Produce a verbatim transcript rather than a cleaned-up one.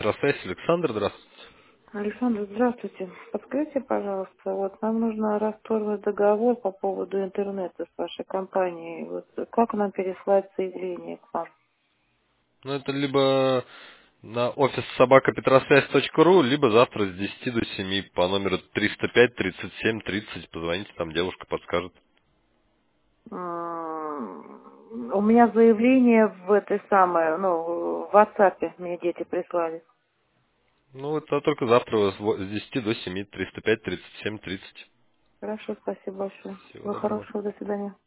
Петросвязь, Александр, здравствуйте. Александр, здравствуйте. Подскажите, пожалуйста, вот нам нужно расторгнуть договор по поводу интернета с вашей компанией. Вот как нам переслать заявление к вам? Ну, это либо на офис собака петросвязь точка ру, либо завтра с десяти до семи по номеру триста пять тридцать семь тридцать. Позвоните, там девушка подскажет. М, У меня заявление в этой самой, ну, в WhatsApp мне дети прислали. Ну, это только завтра с во- с десяти до семи, триста пять тридцать семь тридцать. Хорошо, спасибо большое. Всего Всего доброго. хорошего, до свидания.